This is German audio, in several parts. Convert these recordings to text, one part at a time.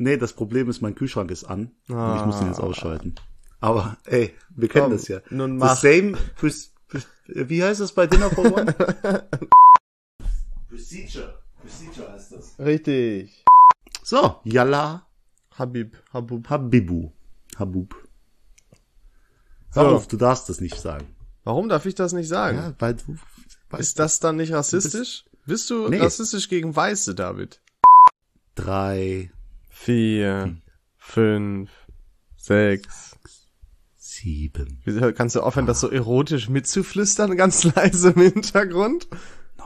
Nee, das Problem ist, mein Kühlschrank ist an. Und ich muss ihn jetzt ausschalten. Aber, ey, wir kennen das ja. Nun mach. The same, wie heißt das bei Dinner for One? Procedure heißt das. Richtig. So, Yalla. Habub. Habub. So. Hör auf, du darfst das nicht sagen. Warum darf ich das nicht sagen? Ja, weil du... Ist das dann nicht rassistisch? Bist du rassistisch gegen Weiße, David? 3, 4, 5, 6, 7. Wieso kannst du aufhören, das so erotisch mitzuflüstern, ganz leise im Hintergrund? 9.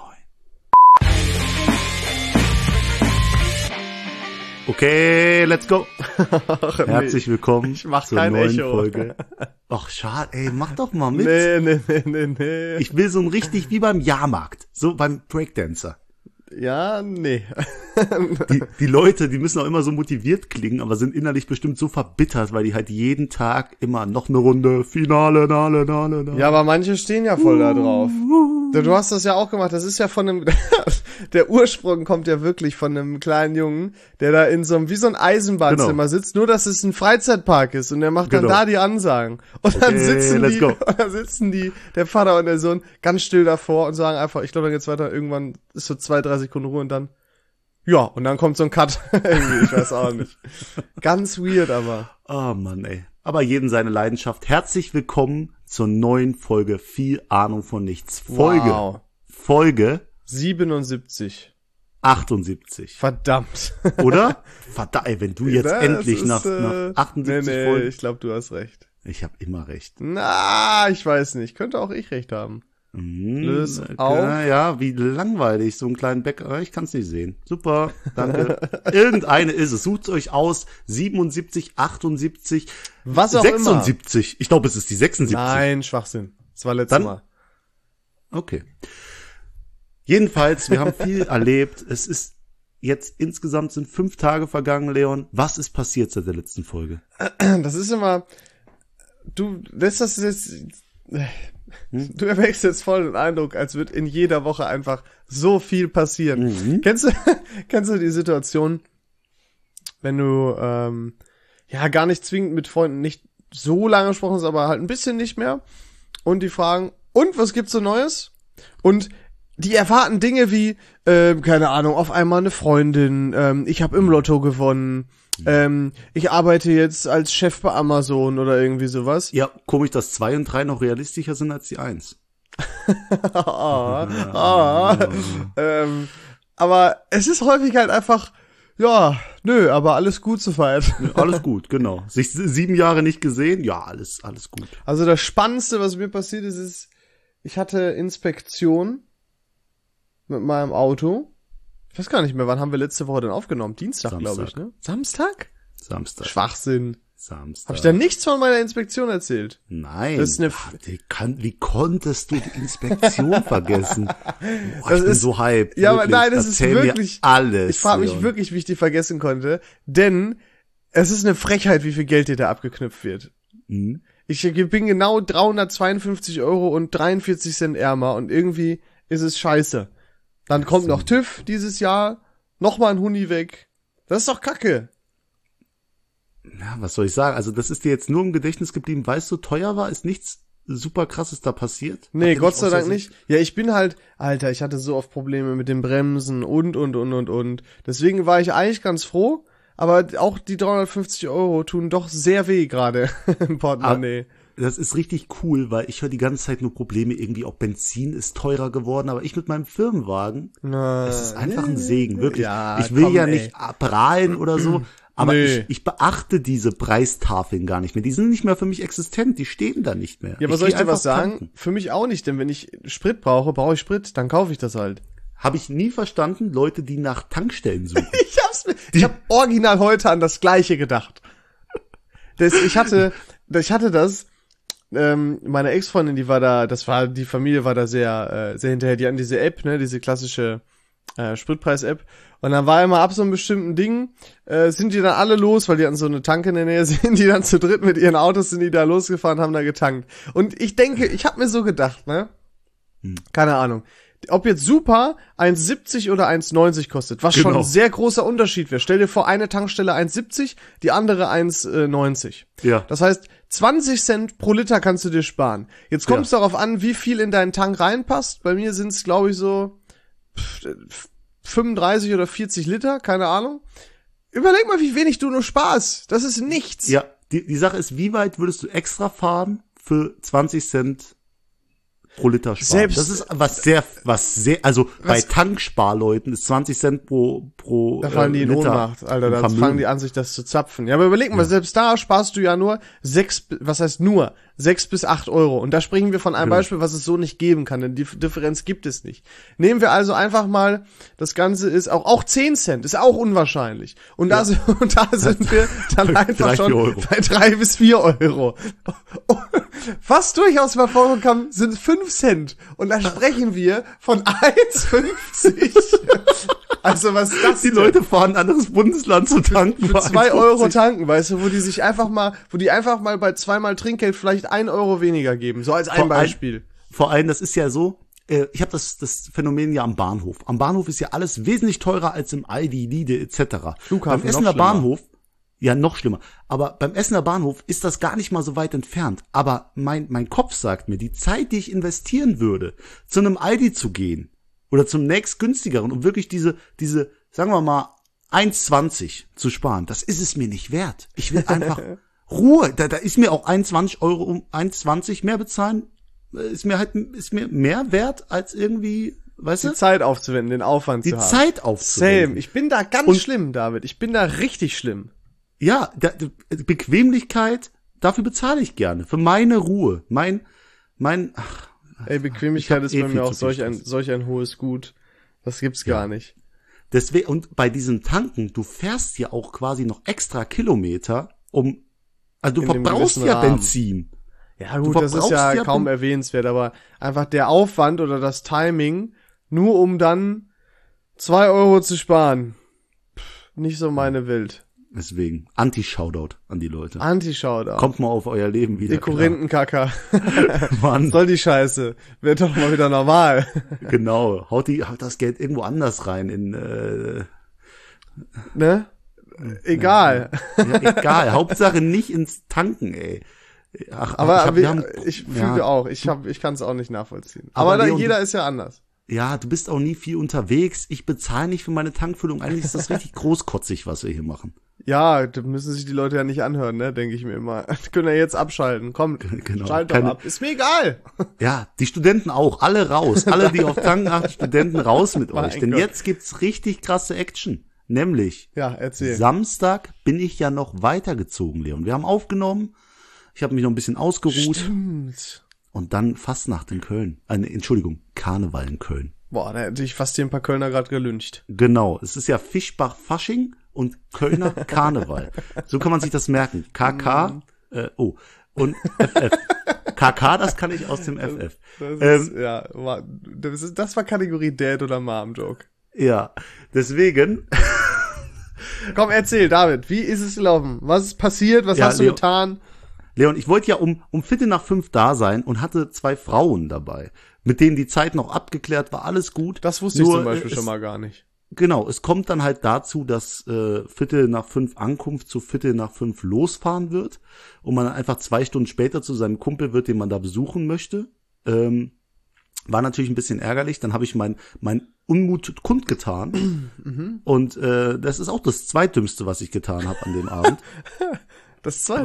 Okay, let's go. Ach, Herzlich willkommen ich mach zur kein neuen Echo. Folge. Ach, schade, ey, mach doch mal mit. Nee. Ich will so ein richtig wie beim Jahrmarkt, so beim Breakdancer. Ja, nee. Die Leute, die müssen auch immer so motiviert klingen, aber sind innerlich bestimmt so verbittert, weil die halt jeden Tag immer noch eine Runde, Finale. Ja, aber manche stehen ja voll da drauf. Du hast das ja auch gemacht, das ist ja von einem, der Ursprung kommt ja wirklich von einem kleinen Jungen, der da in so einem, wie so ein Eisenbahnzimmer sitzt, nur dass es ein Freizeitpark ist und der macht dann da die Ansagen. Und dann sitzen die, der Vater und der Sohn, ganz still davor und sagen einfach, ich glaube, dann geht's weiter, irgendwann ist so 2-3 Sekunden Ruhe und dann, ja, und dann kommt so ein Cut. Irgendwie, ich weiß auch nicht. Ganz weird, aber. Oh Mann, ey. Aber jeden seine Leidenschaft. Herzlich willkommen zur neuen Folge Viel Ahnung von nichts. Folge 77. 78. Verdammt. Oder? Verdammt, ey, wenn du jetzt endlich nach 78 Folgen... ich glaube, du hast recht. Ich habe immer recht. Na, ich weiß nicht. Könnte auch ich recht haben. Löse auf. Ja, wie langweilig, so einen kleinen Bäcker. Ich kann es nicht sehen. Super, danke. Irgendeine ist es. Sucht euch aus. 77, 78, was auch 76. Immer. Ich glaube, es ist die 76. Nein, Schwachsinn. Das war letztes Mal. Okay. Jedenfalls, wir haben viel erlebt. Es ist jetzt insgesamt sind 5 Tage vergangen, Leon. Was ist passiert seit der letzten Folge? Das ist immer... Du erwächst jetzt voll den Eindruck, als würde in jeder Woche einfach so viel passieren. Mhm. Kennst du die Situation, wenn du gar nicht zwingend mit Freunden nicht so lange gesprochen hast, aber halt ein bisschen nicht mehr und die fragen, und was gibt's so Neues? Und die erwarten Dinge wie, keine Ahnung, auf einmal eine Freundin, ich habe im Lotto gewonnen, ich arbeite jetzt als Chef bei Amazon oder irgendwie sowas. Ja, komisch, dass 2 und 3 noch realistischer sind als die 1. Aber es ist häufig halt einfach, ja, nö, aber alles gut soweit. Alles gut, genau. Sich 7 Jahre nicht gesehen, ja, alles gut. Also das Spannendste, was mir passiert ist, ich hatte Inspektion mit meinem Auto. Ich weiß gar nicht mehr, wann haben wir letzte Woche denn aufgenommen? Dienstag, glaube ich, ne? Samstag. Schwachsinn. Samstag. Habe ich da nichts von meiner Inspektion erzählt? Nein. Das ist eine wie konntest du die Inspektion vergessen? Boah, ich bin so hyped. Ja, wirklich. aber nein, das Erzähl ist wirklich mir alles. Ich frage mich wirklich, wie ich die vergessen konnte, denn es ist eine Frechheit, wie viel Geld dir da abgeknüpft wird. Mhm. Ich bin genau 352 € und 43 Cent ärmer und irgendwie ist es scheiße. Dann kommt noch TÜV dieses Jahr, nochmal ein Huni weg. Das ist doch Kacke. Ja, was soll ich sagen? Also das ist dir jetzt nur im Gedächtnis geblieben, weil es so teuer war? Ist nichts super Krasses da passiert? Nee, Gott sei Dank nicht. Ja, ich bin halt, Alter, ich hatte so oft Probleme mit den Bremsen und. Deswegen war ich eigentlich ganz froh, aber auch die 350 € tun doch sehr weh gerade im Portemonnaie. Das ist richtig cool, weil ich höre die ganze Zeit nur Probleme, irgendwie auch Benzin ist teurer geworden, aber ich mit meinem Firmenwagen, es ist einfach ein Segen, wirklich. Ja, ich will nicht prahlen oder so, aber ich beachte diese Preistafeln gar nicht mehr. Die sind nicht mehr für mich existent, die stehen da nicht mehr. Ja, aber soll ich dir was sagen? Für mich auch nicht, denn wenn ich Sprit brauche ich Sprit, dann kaufe ich das halt. Habe ich nie verstanden, Leute, die nach Tankstellen suchen. Ich hab original heute an das Gleiche gedacht. Ich hatte das, meine Ex-Freundin, die Familie war da sehr hinterher, die hatten diese App, ne, diese klassische Spritpreis-App, und dann war immer ab so einem bestimmten Ding, sind die dann alle los, weil die hatten so eine Tanke in der Nähe, sind die dann zu dritt mit ihren Autos, sind die da losgefahren, haben da getankt. Und ich denke, ich habe mir so gedacht, ne, keine Ahnung, ob jetzt Super 1,70 oder 1,90 kostet, was schon ein sehr großer Unterschied wäre. Stell dir vor, eine Tankstelle 1,70, die andere 1,90. Ja. Das heißt, 20 Cent pro Liter kannst du dir sparen. Jetzt kommt es darauf an, wie viel in deinen Tank reinpasst. Bei mir sind es, glaube ich, so 35 oder 40 Liter, keine Ahnung. Überleg mal, wie wenig du nur sparst. Das ist nichts. Ja, die Sache ist, wie weit würdest du extra fahren für 20 Cent pro Liter sparen? Selbst, das ist also bei Tanksparleuten ist 20 Cent pro da fallen die in Liter Ohnmacht, Alter, da fangen die an, sich das zu zapfen. Ja, aber überleg mal, selbst da sparst du ja nur 6 bis 8 Euro. Und da sprechen wir von einem Beispiel, was es so nicht geben kann, denn die Differenz gibt es nicht. Nehmen wir also einfach mal, das Ganze ist auch 10 Cent, ist auch unwahrscheinlich. Und da sind wir dann einfach schon bei 3 bis 4 Euro. Was durchaus mal vorkommt, sind 5 Cent. Und da sprechen wir von 1,50. Also was ist das? Die Leute fahren ein anderes Bundesland zu tanken. Für 2 Euro tanken, weißt du, wo die einfach mal bei zweimal Trinkgeld vielleicht 1 Euro weniger geben. So als ein Beispiel. Vor allem, das ist ja so, ich habe das Phänomen ja am Bahnhof. Am Bahnhof ist ja alles wesentlich teurer als im Aldi, Lidl etc. Flughafen beim Essener Bahnhof, ja noch schlimmer, aber beim Essener Bahnhof ist das gar nicht mal so weit entfernt. Aber mein Kopf sagt mir, die Zeit, die ich investieren würde, zu einem Aldi zu gehen oder zum nächst günstigeren, um wirklich diese, sagen wir mal, 1,20 zu sparen, das ist es mir nicht wert. Ich will einfach Ruhe. Da ist mir auch 21 Euro um 1,20 mehr bezahlen, ist mir mehr wert als irgendwie, weißt du? Die Zeit aufzuwenden, den Aufwand zu haben. Die Zeit aufzuwenden. Same. Ich bin da ganz schlimm, David. Ich bin da richtig schlimm. Ja, Bequemlichkeit, dafür bezahle ich gerne. Für meine Ruhe. Ey, Bequemlichkeit ist bei mir auch solch ein hohes Gut. Das gibt's gar nicht. Deswegen, und bei diesem Tanken, du fährst ja auch quasi noch extra Kilometer, also du verbrauchst ja Benzin. Ja gut, das ist ja kaum erwähnenswert, aber einfach der Aufwand oder das Timing, nur um dann 2 Euro zu sparen. Nicht so meine Welt. Deswegen, Anti-Shoutout an die Leute. Anti-Shoutout. Kommt mal auf euer Leben wieder. Die Korinthenkacker. Mann. Soll die Scheiße. Wird doch mal wieder normal. Genau. Haut das Geld irgendwo anders rein ne? Egal. Ja, egal. Hauptsache nicht ins Tanken, ey. Ich fühle auch. Ich kann es auch nicht nachvollziehen. Aber Leon, jeder ist ja anders. Ja, du bist auch nie viel unterwegs. Ich bezahle nicht für meine Tankfüllung. Eigentlich ist das richtig großkotzig, was wir hier machen. Ja, da müssen sich die Leute ja nicht anhören, ne, denke ich mir immer. Die können ja jetzt abschalten. Komm, schalt doch ab. Ist mir egal. Ja, die Studenten auch. Alle raus. Alle, die auf Tanken achten, Studenten raus mit euch. Denn jetzt gibt's richtig krasse Action. Nämlich, erzähl. Samstag bin ich ja noch weitergezogen, Leon. Wir haben aufgenommen. Ich habe mich noch ein bisschen ausgeruht. Stimmt. Und dann Fastnacht in Köln. Karneval in Köln. Boah, da hätte ich fast hier ein paar Kölner gerade gelyncht. Genau, es ist ja Fischbach-Fasching und Kölner Karneval. So kann man sich das merken. KK, und FF. KK, das kann ich aus dem FF. Das war Kategorie Dad oder Mom-Joke. Ja, deswegen. Komm, erzähl, David, wie ist es gelaufen? Was ist passiert? Was hast du getan? Leon, ich wollte ja um 4:45 da sein und hatte 2 Frauen dabei, mit denen die Zeit noch abgeklärt war, alles gut. Das wusste ich zum Beispiel schon mal gar nicht. Genau, es kommt dann halt dazu, dass 4:45 Ankunft zu 4:45 losfahren wird und man dann einfach 2 Stunden später zu seinem Kumpel wird, den man da besuchen möchte. War natürlich ein bisschen ärgerlich, dann habe ich mein Unmut kundgetan und das ist auch das Zweitdümmste, was ich getan habe an dem Abend. Das Zweite.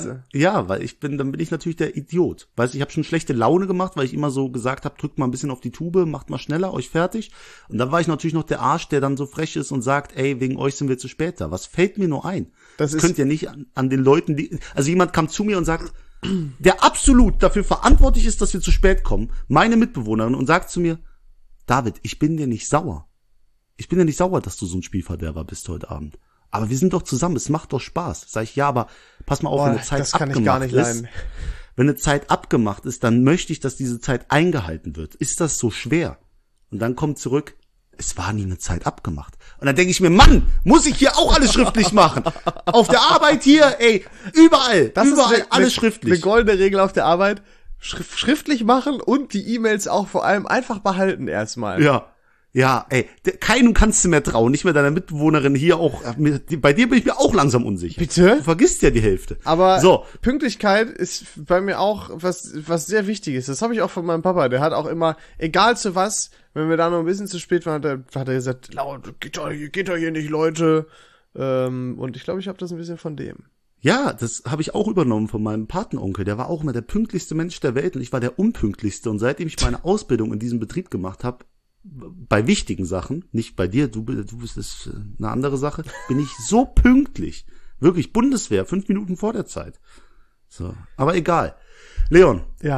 Dann bin ich natürlich der Idiot. Weißt du, ich habe schon schlechte Laune gemacht, weil ich immer so gesagt habe, drückt mal ein bisschen auf die Tube, macht mal schneller, euch fertig. Und dann war ich natürlich noch der Arsch, der dann so frech ist und sagt, ey, wegen euch sind wir zu spät da. Was fällt mir nur ein? Das könnt ihr nicht an den Leuten, also jemand kam zu mir und sagt, der absolut dafür verantwortlich ist, dass wir zu spät kommen, meine Mitbewohnerin, und sagt zu mir, David, ich bin dir nicht sauer. Ich bin dir nicht sauer, dass du so ein Spielverderber bist heute Abend. Aber wir sind doch zusammen, es macht doch Spaß. Sag ich, ja, aber pass mal auf, wenn eine Zeit abgemacht ist. Wenn eine Zeit abgemacht ist, dann möchte ich, dass diese Zeit eingehalten wird. Ist das so schwer? Und dann kommt zurück, es war nie eine Zeit abgemacht. Und dann denke ich mir, Mann, muss ich hier auch alles schriftlich machen? Auf der Arbeit hier, ey, überall alles schriftlich. Eine goldene Regel auf der Arbeit, schriftlich machen und die E-Mails auch vor allem einfach behalten erstmal. Ja, ey, keinem kannst du mehr trauen, nicht mehr deiner Mitbewohnerin hier auch. Bei dir bin ich mir auch langsam unsicher. Bitte? Du vergisst ja die Hälfte. Aber so. Pünktlichkeit ist bei mir auch was sehr wichtig ist. Das habe ich auch von meinem Papa. Der hat auch immer, egal zu was, wenn wir da noch ein bisschen zu spät waren, hat er gesagt, laut, geht doch hier nicht, Leute. Und ich glaube, ich habe das ein bisschen von dem. Ja, das habe ich auch übernommen von meinem Patenonkel. Der war auch immer der pünktlichste Mensch der Welt und ich war der unpünktlichste. Und seitdem ich meine Ausbildung in diesem Betrieb gemacht habe, bei wichtigen Sachen, nicht bei dir, du bist das eine andere Sache, bin ich so pünktlich. Wirklich, Bundeswehr, 5 Minuten vor der Zeit. So, aber egal. Leon, ja.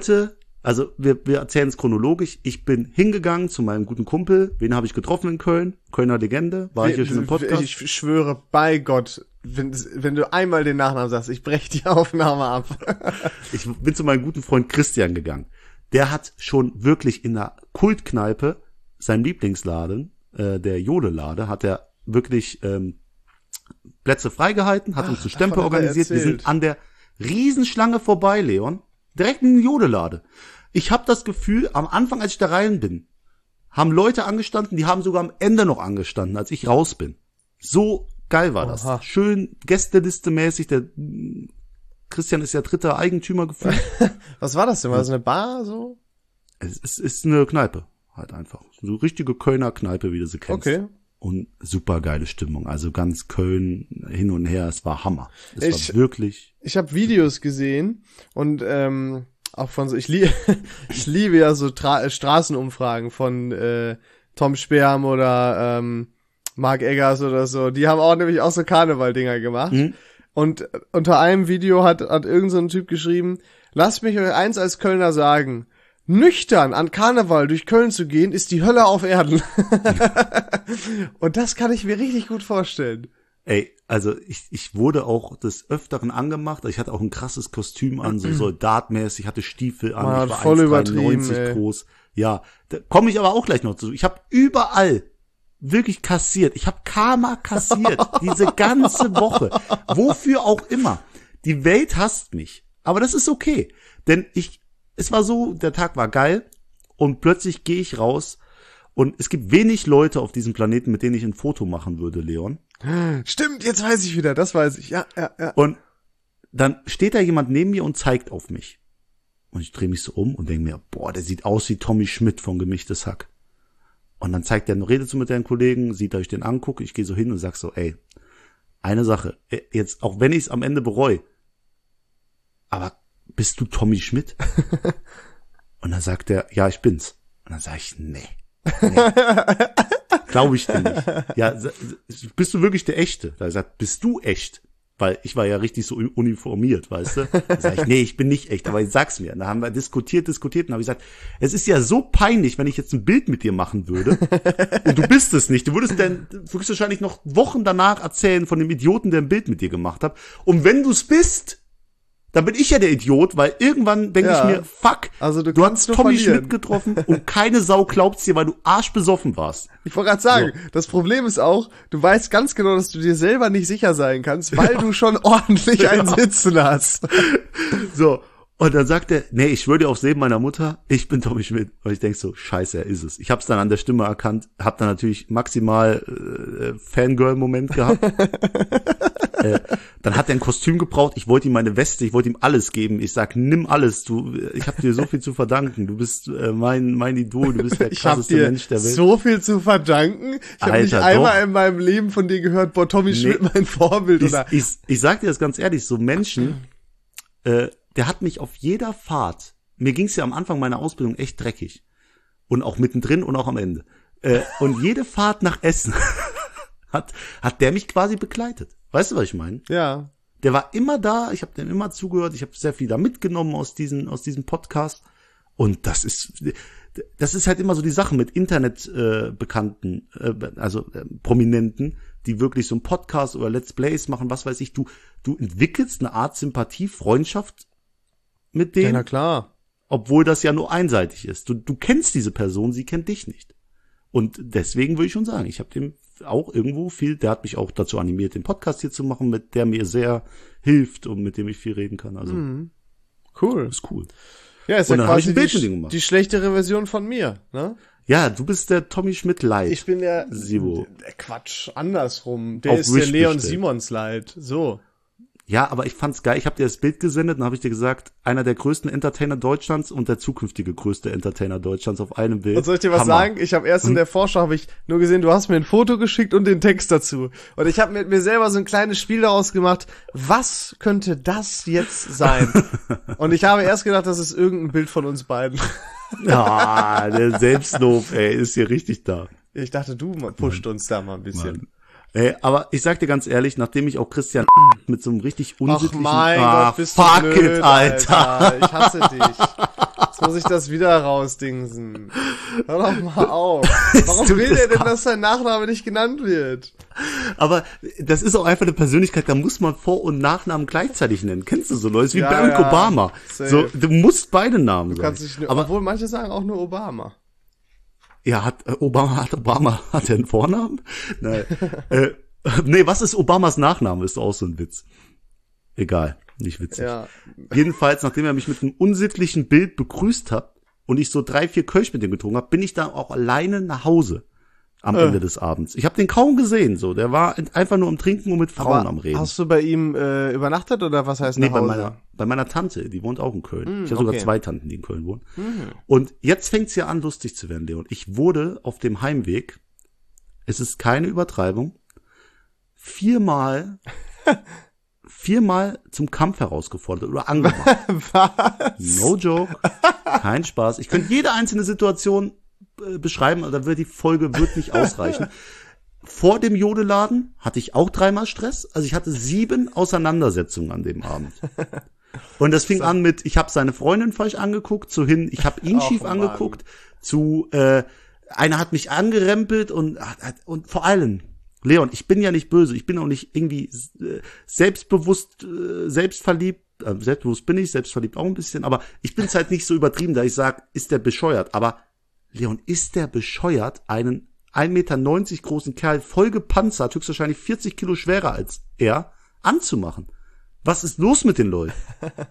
Wir erzählen es chronologisch. Ich bin hingegangen zu meinem guten Kumpel. Wen habe ich getroffen in Köln? Kölner Legende. War ich hier schon im Podcast? Ich schwöre bei Gott, wenn du einmal den Nachnamen sagst, ich breche die Aufnahme ab. Ich bin zu meinem guten Freund Christian gegangen. Der hat schon wirklich in der Kultkneipe, seinem Lieblingsladen, der Jodelade, hat er wirklich Plätze freigehalten, hat uns zu Stempel organisiert. Wir sind an der Riesenschlange vorbei, Leon. Direkt in den Jodelade. Ich habe das Gefühl, am Anfang, als ich da rein bin, haben Leute angestanden, die haben sogar am Ende noch angestanden, als ich raus bin. So geil war das. Oha. Schön Gästeliste-mäßig, der Christian ist ja dritter Eigentümer gefühlt. Was war das denn? War das eine Bar so? Es ist eine Kneipe, halt einfach. So eine richtige Kölner Kneipe, wie du sie kennst. Okay. Und super geile Stimmung. Also ganz Köln hin und her, es war Hammer. Es war wirklich. Ich habe Videos gesehen und auch von so, ich liebe ja so Straßenumfragen von Tom Sperm oder Mark Eggers oder so. Die haben auch nämlich auch so Karneval-Dinger gemacht. Mhm. Und unter einem Video hat irgend so ein Typ geschrieben, lasst mich euch eins als Kölner sagen, nüchtern an Karneval durch Köln zu gehen, ist die Hölle auf Erden. Und das kann ich mir richtig gut vorstellen. Ey, also ich wurde auch des Öfteren angemacht. Ich hatte auch ein krasses Kostüm an, so soldatmäßig, hatte Stiefel an. Man ich war voll 1,93 groß. Ja, da komme ich aber auch gleich noch zu. Ich habe überall wirklich kassiert. Ich habe Karma kassiert. Diese ganze Woche. Wofür auch immer. Die Welt hasst mich. Aber das ist okay. Denn es war so, der Tag war geil und plötzlich gehe ich raus und es gibt wenig Leute auf diesem Planeten, mit denen ich ein Foto machen würde, Leon. Stimmt, jetzt weiß ich wieder, das weiß ich, ja. Und dann steht da jemand neben mir und zeigt auf mich. Und ich drehe mich so um und denke mir, boah, der sieht aus wie Tommy Schmidt von Gemischtes Hack. Und dann redet so mit deinen Kollegen, sieht, dass ich den angucke, ich gehe so hin und sag so, ey, eine Sache, jetzt, auch wenn ich es am Ende bereue, aber bist du Tommy Schmidt? Und dann sagt er, ja, ich bin's. Und dann sag ich, nee. Glaube ich dir nicht. Ja, bist du wirklich der Echte? Da sagt, bist du echt? Weil ich war ja richtig so uniformiert, weißt du? Da sag ich, nee, ich bin nicht echt, aber sag's mir. Und da haben wir diskutiert und habe ich gesagt, es ist ja so peinlich, wenn ich jetzt ein Bild mit dir machen würde und du bist es nicht. Du würdest dann höchstwahrscheinlich noch Wochen danach erzählen von dem Idioten, der ein Bild mit dir gemacht hat. Und wenn du's bist, dann bin ich ja der Idiot, weil irgendwann denke ich mir, fuck, also du hast Tommy Schmidt getroffen und keine Sau glaubt's dir, weil du arschbesoffen warst. Ich wollte gerade sagen, das Problem ist auch, du weißt ganz genau, dass du dir selber nicht sicher sein kannst, weil du schon ordentlich einen Sitzen hast. So, und dann sagt er, nee, ich schwöre dir aufs Leben meiner Mutter, ich bin Tommy Schmidt. Und ich denk so, scheiße, er ist es. Ich hab's dann an der Stimme erkannt, hab dann natürlich maximal Fangirl-Moment gehabt. Dann hat er ein Kostüm gebraucht, ich wollte ihm meine Weste, ich wollte ihm alles geben. Ich sag, nimm alles, ich hab dir so viel zu verdanken. Du bist mein Idol, du bist der krasseste Mensch der Welt. So viel zu verdanken? Ich habe nicht einmal in meinem Leben von dir gehört, boah, Tommy Schmidt, mein Vorbild. Ich sag dir das ganz ehrlich, so Menschen, der hat mich auf jeder Fahrt, mir ging's ja am Anfang meiner Ausbildung echt dreckig. Und auch mittendrin und auch am Ende. Und jede Fahrt nach Essen hat der mich quasi begleitet. Weißt du, was ich meine? Ja. Der war immer da, ich habe dem immer zugehört, ich habe sehr viel da mitgenommen aus diesem Podcast. Und das ist halt immer so die Sache mit Internetbekannten, Prominenten, die wirklich so einen Podcast oder Let's Plays machen, was weiß ich. Du entwickelst eine Art Sympathie, Freundschaft mit denen. Ja, na klar. Obwohl das ja nur einseitig ist. Du kennst diese Person, sie kennt dich nicht. Und deswegen würde ich schon sagen, ich habe dem auch irgendwo der hat mich auch dazu animiert, den Podcast hier zu machen, mit der mir sehr hilft und mit dem ich viel reden kann. Also cool. Ist cool. Ja, ist und ja dann habe ich quasi ein Bild mit ihm gemacht. die schlechtere Version von mir, ne? Ja, du bist der Tommy Schmidt Light. Ich bin der Sibo. Quatsch, andersrum. Der Auf ist der Wish Leon bestellt. Simons Light. So. Ja, aber ich fand's geil. Ich habe dir das Bild gesendet und habe ich dir gesagt, einer der größten Entertainer Deutschlands und der zukünftige größte Entertainer Deutschlands auf einem Bild. Und soll ich dir was sagen? Ich habe erst in der Vorschau habe ich nur gesehen, du hast mir ein Foto geschickt und den Text dazu. Und ich habe mit mir selber so ein kleines Spiel daraus gemacht. Was könnte das jetzt sein? Und ich habe erst gedacht, das ist irgendein Bild von uns beiden. Ja, der Selbstlob, ey, ist hier richtig da. Ich dachte, du pusht uns da mal ein bisschen. Mann. Aber ich sag dir ganz ehrlich, nachdem ich auch Christian mit so einem richtig unsittlichen... Ach mein Gott, bist du fuck blöd, it, Alter. Ich hasse dich. Jetzt muss ich das wieder rausdingsen. Hör doch mal auf. Warum tut will das der denn, gar- dass sein Nachname nicht genannt wird? Aber das ist auch einfach eine Persönlichkeit, da muss man Vor- und Nachnamen gleichzeitig nennen. Kennst du so Leute wie Ja, Barack ja, Obama? safe. So, du musst beide Namen Du sagen. kannst dich nur, Aber obwohl manche sagen auch nur Obama. ja, hat er einen Vornamen? Nein. Nee, was ist Obamas Nachname? Ist auch so ein Witz. Egal, nicht witzig. Ja. Jedenfalls, nachdem er mich mit einem unsittlichen Bild begrüßt hat und ich so 3-4 Kölsch mit ihm getrunken habe, bin ich dann auch alleine nach Hause am Ende des Abends. Ich habe den kaum gesehen, so. Der war einfach nur am Trinken und mit Frauen am Reden. Hast du bei ihm übernachtet oder was heißt Nee, nach Hause? bei meiner Tante, die wohnt auch in Köln. Ich habe sogar okay. 2 Tanten, die in Köln wohnen. Und jetzt fängt's ja an, lustig zu werden, Leon. Ich wurde auf dem Heimweg, es ist keine Übertreibung, 4-mal zum Kampf herausgefordert oder angemacht. Was? No joke. Kein Spaß. Ich könnte jede einzelne Situation beschreiben, aber die Folge wird nicht ausreichen. Vor dem Jodeladen hatte ich auch 3-mal Stress. Also ich hatte 7 Auseinandersetzungen an dem Abend. Und das fing an mit, ich habe seine Freundin falsch angeguckt, zu hin, ich habe ihn schief Mann. angeguckt, zu einer hat mich angerempelt und vor allem, Leon, ich bin ja nicht böse, ich bin auch nicht irgendwie selbstbewusst, selbstverliebt, selbstbewusst bin ich, selbstverliebt auch ein bisschen, aber ich bin's halt nicht so übertrieben, da ich sag, ist der bescheuert, aber Leon, ist der bescheuert, einen 1,90 Meter großen Kerl, voll gepanzert, höchstwahrscheinlich 40 Kilo schwerer als er, anzumachen? Was ist los mit den Leuten?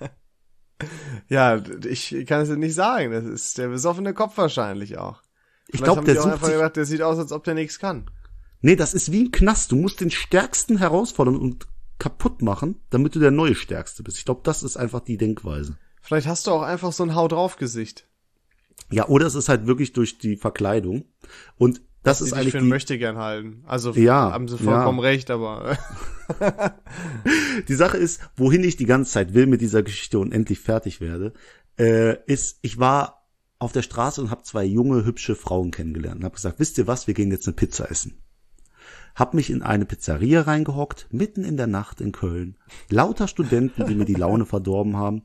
Ja, ich kann es dir nicht sagen. Das ist der besoffene Kopf wahrscheinlich auch. Ich glaube, der sucht einfach sich... gedacht, der sieht aus, als ob der nichts kann. Nee, das ist wie ein Knast. Du musst den Stärksten herausfordern und kaputt machen, damit du der neue Stärkste bist. Ich glaube, das ist einfach die Denkweise. Vielleicht hast du auch einfach so ein Hau drauf Gesicht. Ja, oder es ist halt wirklich durch die Verkleidung. Und das ist Die dich eigentlich für einen Möchtegern halten. Also Ja, haben sie vollkommen ja. recht, aber die Sache ist, wohin ich die ganze Zeit will mit dieser Geschichte und endlich fertig werde, ist, ich war auf der Straße und habe 2 junge, hübsche Frauen kennengelernt und habe gesagt, wisst ihr was, wir gehen jetzt eine Pizza essen. Hab mich in eine Pizzeria reingehockt, mitten in der Nacht in Köln. Lauter Studenten, die mir die Laune verdorben haben.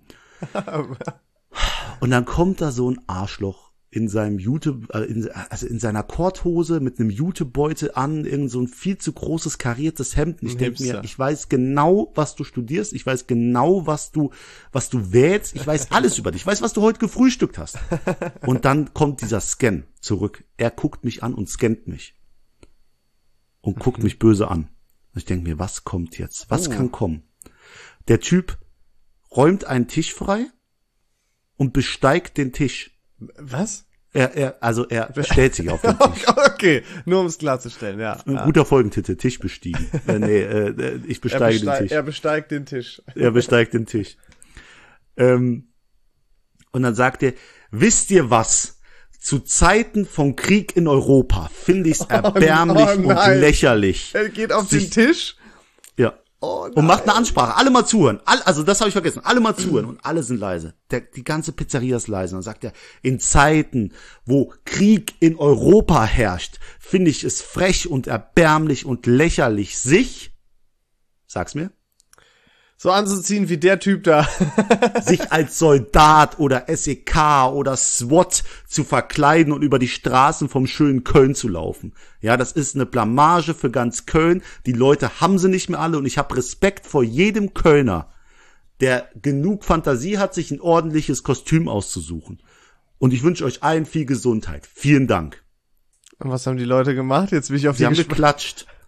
Und dann kommt da so ein Arschloch in seinem in seiner Korthose mit einem Jutebeutel an, irgend so ein viel zu großes kariertes Hemd. Und ich denke mir, Hipster. ich weiß genau, was du studierst, ich weiß genau, was du wählst, ich weiß alles über dich, ich weiß, was du heute gefrühstückt hast. Und dann kommt dieser Scan zurück. Er guckt mich an und scannt mich. Und guckt mich böse an. Und ich denke mir, was kommt jetzt? Was kann kommen? Der Typ räumt einen Tisch frei und besteigt den Tisch. was? Er stellt sich auf den Tisch. Okay, nur um es klarzustellen, ja. Ein guter Folgentitel, Tisch bestiegen. Ich besteige den Tisch. Er besteigt den Tisch. Er besteigt den Tisch. Und dann sagt er, wisst ihr was? Zu Zeiten von Krieg in Europa finde ich es erbärmlich oh und nein. lächerlich. Er geht auf Sich- den Tisch. Ja. Oh nein. Und macht eine Ansprache. Alle mal zuhören. Also das habe ich vergessen. Alle mal zuhören. Und alle sind leise. Die ganze Pizzeria ist leise. Und dann sagt er, in Zeiten, wo Krieg in Europa herrscht, finde ich es frech und erbärmlich und lächerlich, sag's mir, So anzuziehen wie der Typ da. sich als Soldat oder SEK oder SWAT zu verkleiden und über die Straßen vom schönen Köln zu laufen. Ja, das ist eine Blamage für ganz Köln. Die Leute haben sie nicht mehr alle und ich habe Respekt vor jedem Kölner, der genug Fantasie hat, sich ein ordentliches Kostüm auszusuchen. Und ich wünsche euch allen viel Gesundheit. Vielen Dank. Und was haben die Leute gemacht? Jetzt bin ich auf Sie die haben gespannt. geklatscht.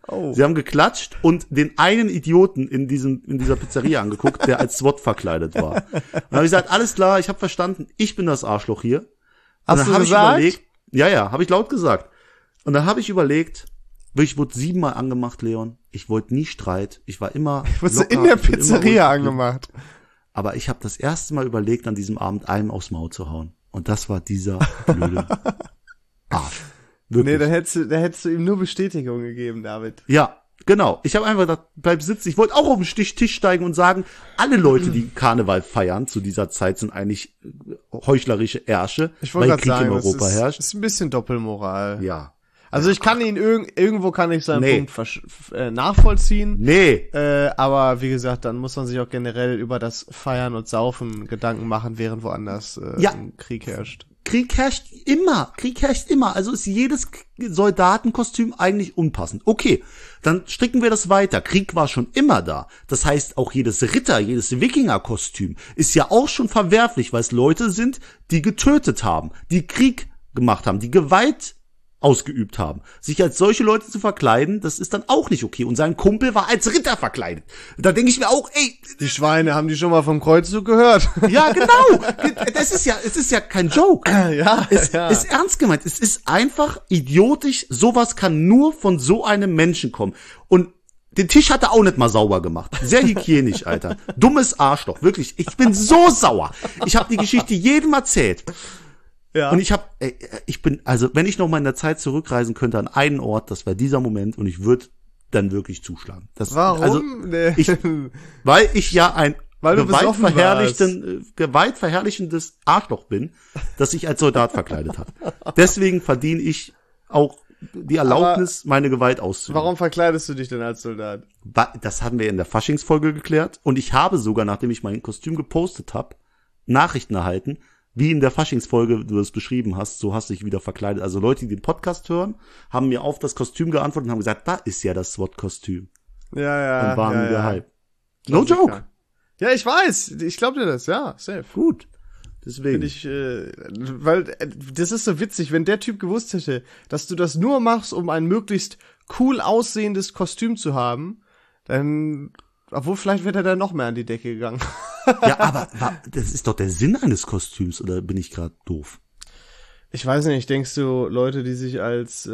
Oh. Sie haben geklatscht und den einen Idioten in dieser Pizzeria angeguckt, der als SWAT verkleidet war. Und dann habe ich gesagt, alles klar, ich habe verstanden, ich bin das Arschloch hier. Und Hast dann du habe ich gesagt? überlegt, ja, habe ich laut gesagt. Und dann habe ich überlegt, ich wurde 7-mal angemacht, Leon. Ich wollte nie Streit. Ich war immer Wurdest du locker, in der ich bin immer Pizzeria ruhig geblieben. angemacht? Aber ich habe das erste Mal überlegt, an diesem Abend einem aufs Maul zu hauen. Und das war dieser blöde Arsch. Wirklich. Nee, da hättest du ihm nur Bestätigung gegeben, David. Ja, genau. Ich habe einfach gedacht, bleib sitzen. Ich wollte auch auf den Tisch steigen und sagen, alle Leute, die Karneval feiern zu dieser Zeit, sind eigentlich heuchlerische Ärsche, Ich weil wollte Krieg gerade in sagen, Europa das herrscht. ist ein bisschen Doppelmoral. Ja. Also ich kann ihn irgendwo kann ich seinen Nee. Punkt nachvollziehen. Nee. Aber wie gesagt, dann muss man sich auch generell über das Feiern und Saufen Gedanken machen, während woanders Ja. ein Krieg herrscht. Krieg herrscht immer. Also ist jedes Soldatenkostüm eigentlich unpassend. Okay, dann stricken wir das weiter. Krieg war schon immer da. Das heißt, auch jedes Wikingerkostüm ist ja auch schon verwerflich, weil es Leute sind, die getötet haben, die Krieg gemacht haben, die Gewalt ausgeübt haben. Sich als solche Leute zu verkleiden, das ist dann auch nicht okay. Und sein Kumpel war als Ritter verkleidet. Da denke ich mir auch, ey, Die Schweine, haben die schon mal vom Kreuzzug gehört? ja, genau. Es ist ja kein Joke. Ja, Es ist ernst gemeint. Es ist einfach idiotisch. Sowas kann nur von so einem Menschen kommen. Und den Tisch hat er auch nicht mal sauber gemacht. Sehr hygienisch, Alter. Dummes Arschloch. Wirklich. Ich bin so sauer. Ich habe die Geschichte jedem erzählt. Ja. Und also wenn ich noch mal in der Zeit zurückreisen könnte an einen Ort, das wäre dieser Moment und ich würde dann wirklich zuschlagen. Warum? Also, Nee. weil ich ja ein Weil du besoffen gewaltverherrlichendes Arschloch bin, das sich als Soldat verkleidet hat. Deswegen verdiene ich auch die Erlaubnis, meine Gewalt auszuüben. Warum verkleidest du dich denn als Soldat? Das hatten wir in der Faschingsfolge geklärt und ich habe sogar, nachdem ich mein Kostüm gepostet habe, Nachrichten erhalten, wie in der Faschingsfolge du es beschrieben hast, so hast du dich wieder verkleidet. Also Leute, die den Podcast hören, haben mir auf das Kostüm geantwortet und haben gesagt, da ist ja das SWAT-Kostüm. Ja. Und waren ja. gehypt. No Klassiker. joke. Ja, ich weiß. Ich glaub dir das, ja, safe. Gut. Deswegen. Weil das ist so witzig, wenn der Typ gewusst hätte, dass du das nur machst, um ein möglichst cool aussehendes Kostüm zu haben, dann, obwohl vielleicht wäre er dann noch mehr an die Decke gegangen. Ja, aber das ist doch der Sinn eines Kostüms, oder bin ich gerade doof? Ich weiß nicht, denkst du, Leute, die sich als,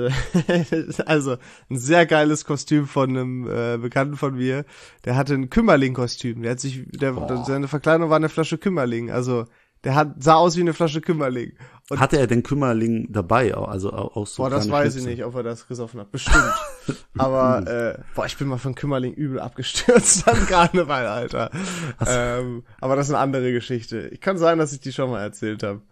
also ein sehr geiles Kostüm von einem Bekannten von mir, der hatte ein Kümmerling-Kostüm, seine Verkleidung war eine Flasche Kümmerling, also sah aus wie eine Flasche Kümmerling. Und Hatte er denn Kümmerling dabei? Also auch so das kleine weiß Schnitze? ich nicht, ob er das gesoffen hat. Bestimmt. Aber, ich bin mal von Kümmerling übel abgestürzt an Karneval, Alter. Aber das ist eine andere Geschichte. Kann sein, dass ich die schon mal erzählt habe.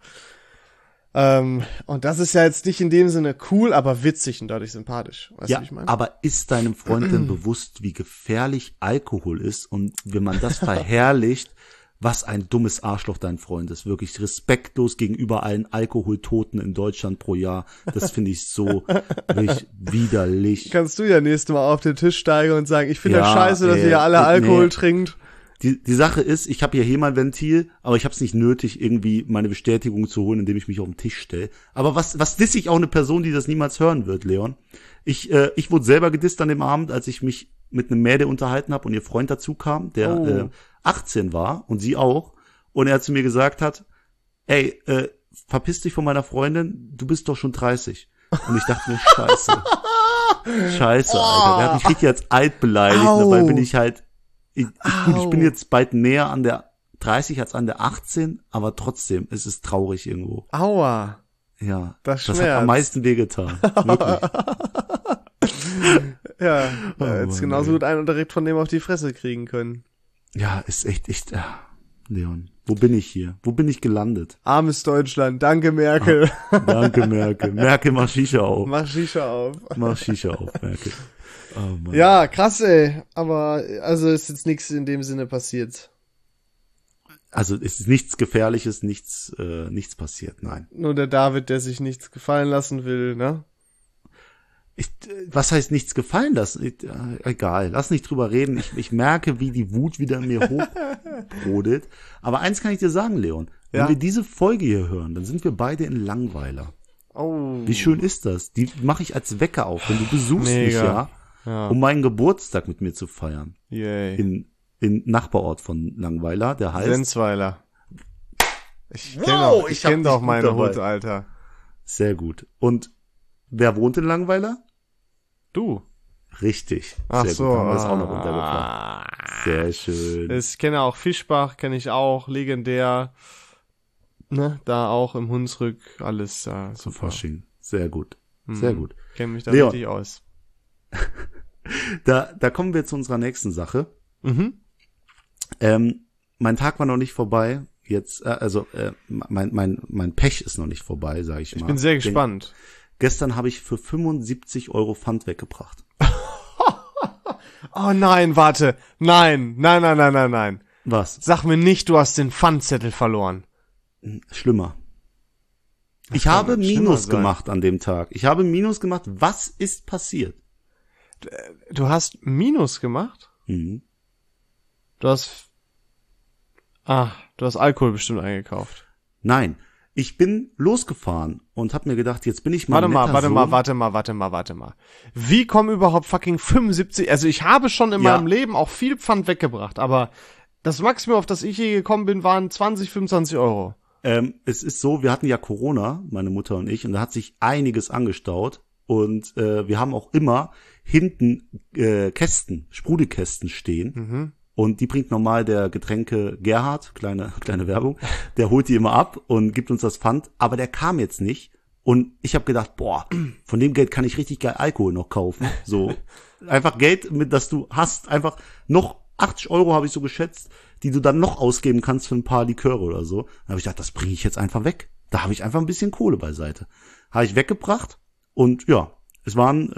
Und das ist ja jetzt nicht in dem Sinne cool, aber witzig und dadurch sympathisch. Weißt du, Ja, wie ich meine? aber ist deinem Freund denn bewusst, wie gefährlich Alkohol ist und wenn man das verherrlicht, was ein dummes Arschloch dein Freund ist. Wirklich respektlos gegenüber allen Alkoholtoten in Deutschland pro Jahr. Das finde ich so wirklich widerlich. Kannst du ja nächstes Mal auf den Tisch steigen und sagen, ich finde Ja, das scheiße, dass ihr alle Alkohol trinkt. Die Sache ist, ich habe hier HEMA-Ventil, aber ich habe es nicht nötig, irgendwie meine Bestätigung zu holen, indem ich mich auf den Tisch stelle. Aber was diss ich auch eine Person, die das niemals hören wird, Leon? Ich wurde selber gedisst an dem Abend, als ich mich mit einem Mädel unterhalten habe und ihr Freund dazu kam, der 18 war und sie auch. Und er zu mir gesagt hat, ey, verpiss dich von meiner Freundin, du bist doch schon 30. Und ich dachte mir, scheiße, Alter. Der hat mich richtig als alt beleidigt. Dabei bin ich halt, ich bin jetzt bald näher an der 30 als an der 18, aber trotzdem, es ist traurig irgendwo. Aua. Ja, Das hat schmerzt. am meisten wehgetan. Wirklich. Ja, Oh, jetzt Mann, genauso ey. gut einen direkt von dem auf die Fresse kriegen können. Ja, ist echt, Leon, wo bin ich hier? Wo bin ich gelandet? Armes Deutschland, danke Merkel. Danke, Merkel. Merkel, mach Shisha auf. Mach Shisha auf. Mach Shisha auf, Merkel. Oh Mann. Ja, krass, ey. Aber, also ist jetzt nichts in dem Sinne passiert. Also es ist nichts Gefährliches, nichts passiert, nein. Nur der David, der sich nichts gefallen lassen will, ne? Was heißt nichts gefallen lassen? Egal, lass nicht drüber reden. Ich merke, wie die Wut wieder in mir hochbrodelt. Aber eins kann ich dir sagen, Leon. Wenn Ja. wir diese Folge hier hören, dann sind wir beide in Langweiler. Oh. Wie schön ist das? Die mache ich als Wecker auf. Wenn du besuchst mich, Mega. ja, um meinen Geburtstag mit mir zu feiern. Yay. In Nachbarort von Langweiler, der heißt Senzweiler. Ich kenn doch meine Hut, Alter. Sehr gut. Und wer wohnt in Langweiler? Du. Richtig. Ach sehr so. gut. Haben wir das auch noch untergebracht. Sehr schön. Ich kenne auch Fischbach, kenne ich auch, legendär. Ne, da auch im Hunsrück, alles da. Zu Fasching. Sehr gut. Sehr gut. Kenne mich da Leon, richtig aus. Da kommen wir zu unserer nächsten Sache. Mhm. Mein Tag war noch nicht vorbei. Jetzt, mein Pech ist noch nicht vorbei, sage ich mal. Ich bin sehr gespannt. Gestern habe ich für 75 € Pfand weggebracht. Oh nein, warte. Nein. Was? Sag mir nicht, du hast den Pfandzettel verloren. Schlimmer. Ich habe Minus gemacht an dem Tag. Was ist passiert? Du hast Minus gemacht? Mhm. Du hast Alkohol bestimmt eingekauft. Nein, ich bin losgefahren und habe mir gedacht, jetzt bin ich mal Warte mal. Wie kommen überhaupt fucking 75? Also ich habe schon in meinem Leben auch viel Pfand weggebracht, aber das Maximum, auf das ich hier gekommen bin, waren 20, 25 €. Es ist so, wir hatten ja Corona, meine Mutter und ich, und da hat sich einiges angestaut. Und wir haben auch immer hinten Sprudelkästen stehen. Mhm. Und die bringt normal der Getränke Gerhard, kleine Werbung, der holt die immer ab und gibt uns das Pfand. Aber der kam jetzt nicht. Und ich habe gedacht, boah, von dem Geld kann ich richtig geil Alkohol noch kaufen. So einfach Geld, mit das du hast, einfach noch 80 € habe ich so geschätzt, die du dann noch ausgeben kannst für ein paar Liköre oder so. Dann habe ich gedacht, das bringe ich jetzt einfach weg. Da habe ich einfach ein bisschen Kohle beiseite. Habe ich weggebracht und ja, es waren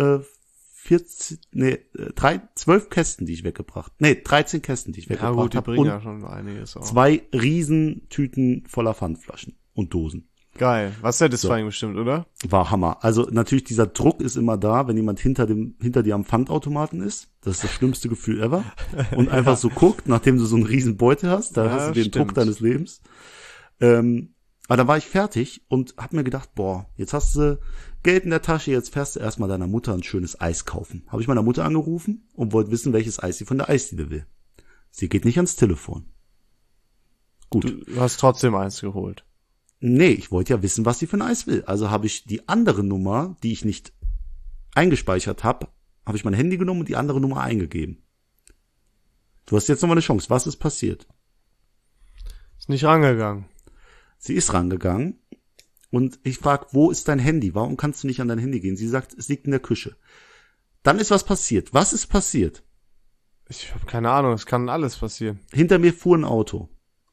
12 Kästen, die ich weggebracht. 13 Kästen, die ich weggebracht habe. Ja gut, die bringen ja schon einiges auch. 2 Riesentüten voller Pfandflaschen und Dosen. Geil. Was satisfying bestimmt, oder? War Hammer. Also natürlich, dieser Druck ist immer da, wenn jemand hinter dir am Pfandautomaten ist. Das ist das schlimmste Gefühl ever. Und einfach so guckt, nachdem du so einen riesen Beutel hast, da hast du den Druck deines Lebens. Aber dann war ich fertig und hab mir gedacht, boah, jetzt hast du Geld in der Tasche, jetzt fährst du erstmal deiner Mutter ein schönes Eis kaufen. Habe ich meiner Mutter angerufen und wollte wissen, welches Eis sie von der Eisdiele will. Sie geht nicht ans Telefon. Gut. Du hast trotzdem eins geholt. Nee, ich wollte ja wissen, was sie für ein Eis will. Also habe ich die andere Nummer, die ich nicht eingespeichert habe ich mein Handy genommen und die andere Nummer eingegeben. Du hast jetzt nochmal eine Chance. Was ist passiert? Ist nicht rangegangen. Sie ist rangegangen und ich frage, wo ist dein Handy? Warum kannst du nicht an dein Handy gehen? Sie sagt, es liegt in der Küche. Dann ist was passiert. Was ist passiert? Ich habe keine Ahnung, es kann alles passieren. Hinter mir fuhr ein Auto.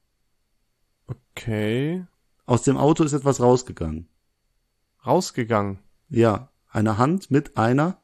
Okay. Aus dem Auto ist etwas rausgegangen. Rausgegangen? Ja, eine Hand mit einer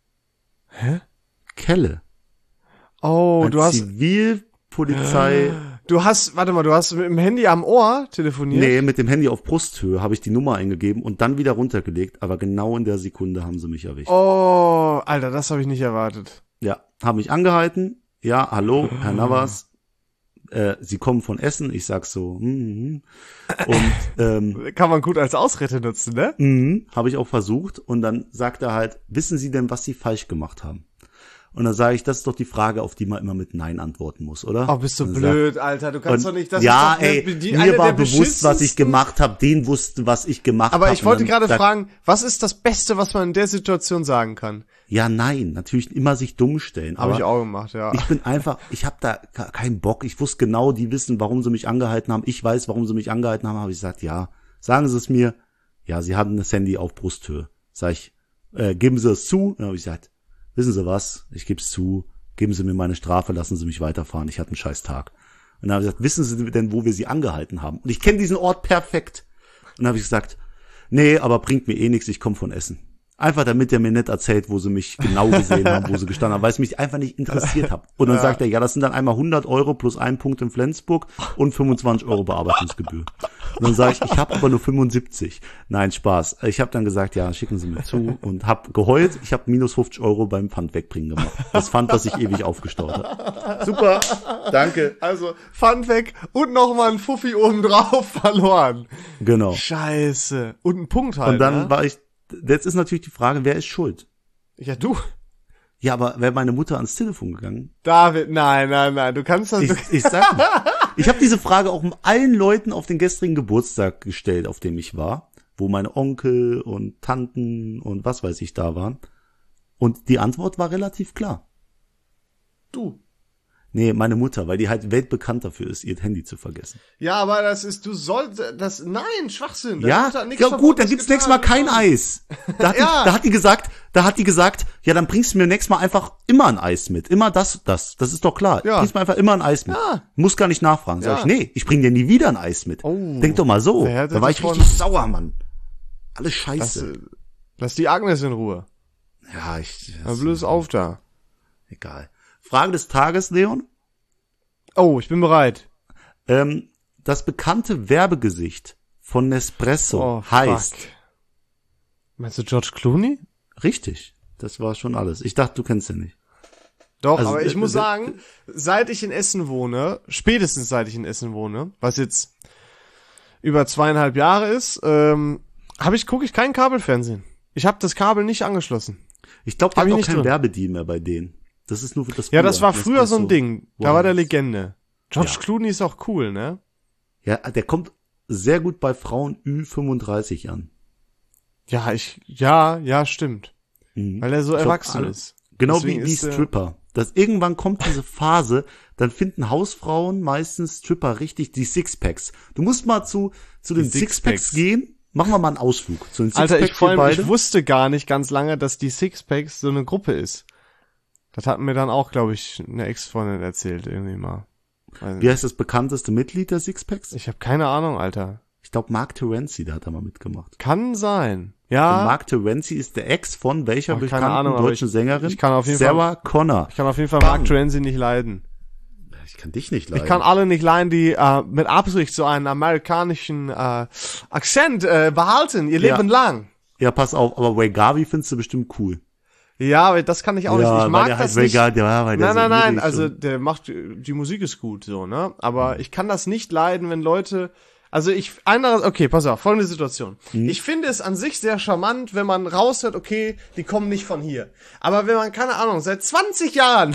Kelle. Oh, du hast Zivilpolizei. Du hast mit dem Handy am Ohr telefoniert? Nee, mit dem Handy auf Brusthöhe habe ich die Nummer eingegeben und dann wieder runtergelegt, aber genau in der Sekunde haben sie mich erwischt. Oh, Alter, das habe ich nicht erwartet. Ja, haben mich angehalten. Ja, hallo, Herr Navas. Sie kommen von Essen. Ich sag so, Und kann man gut als Ausrede nutzen, ne? Habe ich auch versucht. Und dann sagt er halt, wissen Sie denn, was Sie falsch gemacht haben? Und dann sage ich, das ist doch die Frage, auf die man immer mit Nein antworten muss, oder? Oh, bist du blöd, Alter. Du kannst doch nicht... Das ja, ist doch mir war bewusst, was ich gemacht habe. Den wusste, was ich gemacht habe. Aber ich wollte gerade fragen, was ist das Beste, was man in der Situation sagen kann? Ja, nein, natürlich immer sich dumm stellen. Habe ich auch gemacht, ja. Ich habe da keinen Bock. Ich wusste genau, die wissen, warum sie mich angehalten haben. Ich weiß, warum sie mich angehalten haben. Habe ich gesagt, ja, sagen Sie es mir. Ja, Sie haben das Handy auf Brusthöhe. Sag ich, geben Sie es zu. Dann habe ich gesagt, wissen Sie was? Ich gebe es zu. Geben Sie mir meine Strafe, lassen Sie mich weiterfahren. Ich hatte einen scheiß Tag. Und dann habe ich gesagt, wissen Sie denn, wo wir Sie angehalten haben? Und ich kenne diesen Ort perfekt. Und dann habe ich gesagt, nee, aber bringt mir eh nichts, ich komme von Essen. Einfach damit er mir nicht erzählt, wo sie mich genau gesehen haben, wo sie gestanden haben, weil es mich einfach nicht interessiert hat. Und dann sagt er, ja, das sind dann einmal 100 € plus 1 Punkt in Flensburg und 25 € Bearbeitungsgebühr. Und dann sage ich habe aber nur 75. Nein, Spaß. Ich habe dann gesagt, ja, schicken Sie mir zu und habe geheult. Ich habe minus 50 € beim Pfand wegbringen gemacht. Das Pfand, das ich ewig aufgestaut habe. Super, danke. Also Pfand weg und nochmal ein Fuffi obendrauf verloren. Genau. Scheiße. Und ein Punkt halt. Und dann war ich... Jetzt ist natürlich die Frage, wer ist schuld? Ja, du. Ja, aber wäre meine Mutter ans Telefon gegangen? David, nein, du kannst das... Ich sag nicht. Ich habe diese Frage auch allen Leuten auf den gestrigen Geburtstag gestellt, auf dem ich war, wo meine Onkel und Tanten und was weiß ich da waren. Und die Antwort war relativ klar. Du. Nee, meine Mutter, weil die halt weltbekannt dafür ist, ihr Handy zu vergessen. Ja, aber nein, Schwachsinn. Ja, ja gut, dann gibt's nächstes Mal kein Eis. Da hat die gesagt, ja, dann bringst du mir nächstes Mal einfach immer ein Eis mit. Immer das ist doch klar. Ja. Bringst mir einfach immer ein Eis mit. Ja. Muss gar nicht nachfragen. Sag Ja. ich, nee, ich bring dir nie wieder ein Eis mit. Oh. Denk doch mal so. Da war ich richtig sauer, Mann. Alles scheiße. Lass die Agnes in Ruhe. Ja, Dann bloß auf da. Egal. Frage des Tages, Leon. Oh, ich bin bereit. Das bekannte Werbegesicht von Nespresso heißt. Fuck. Meinst du George Clooney? Richtig. Das war schon alles. Ich dachte, du kennst den nicht. Doch, Also, aber ich muss sagen, spätestens seit ich in Essen wohne, was jetzt über 2,5 Jahre ist, gucke ich kein Kabelfernsehen. Ich habe das Kabel nicht angeschlossen. Ich glaube, da Hab hat ich auch nicht kein drin. Werbedeal mehr bei denen. Das ist nur für das. Ja, das war früher so ein Ding. Da war der Wow. Legende. George Ja. Clooney ist auch cool, ne? Ja, der kommt sehr gut bei Frauen Ü35 an. Ja, stimmt. Mhm. Weil er so Ich glaub, erwachsen alle- ist. Genau Deswegen wie ist, Stripper. Irgendwann kommt diese Phase, dann finden Hausfrauen meistens Stripper richtig die Sixpacks. Du musst mal zu den Sixpacks gehen. Machen wir mal einen Ausflug zu den Sixpacks. Alter, ich wusste gar nicht ganz lange, dass die Sixpacks so eine Gruppe ist. Das hat mir dann auch, glaube ich, eine Ex-Freundin erzählt, irgendwie mal. Also, Wie heißt das bekannteste Mitglied der Sixpacks? ich habe keine Ahnung, Alter. Ich glaube, Mark Terenzi, der hat da mal mitgemacht. Kann sein. Und Ja, Mark Terenzi ist der Ex von welcher Ach, keine bekannten Ahnung, aber deutschen Sängerin? ich kann auf jeden Sarah Connor. ich kann auf jeden Fall Bam. Mark Terenzi nicht leiden. Ich kann dich nicht leiden. Ich kann alle nicht leiden, die mit Absicht so einen amerikanischen Akzent behalten, ihr Ja. Leben lang. Ja, pass auf, aber Ray Garvey findest du bestimmt cool. Ja, aber das kann ich auch nicht. Ich weil mag der das halt nicht. Ray Garvey, weil der Nein, so nein, wirklich also so- der macht, die Musik ist gut, so, ne? Aber ich kann das nicht leiden, wenn Leute, okay, pass auf, folgende Situation. Ich finde es an sich sehr charmant, wenn man raushört, okay, die kommen nicht von hier. Aber wenn man, keine Ahnung, seit 20 Jahren